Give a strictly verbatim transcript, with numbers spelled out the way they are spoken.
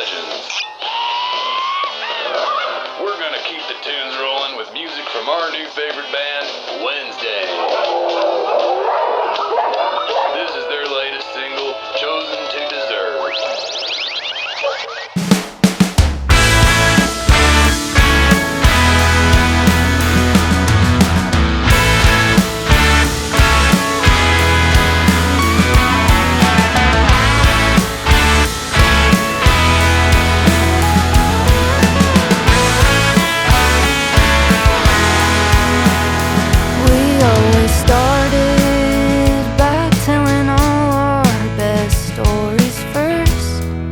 Legends. We're gonna keep the tunes rolling with music from our new favorite band, Wednesday.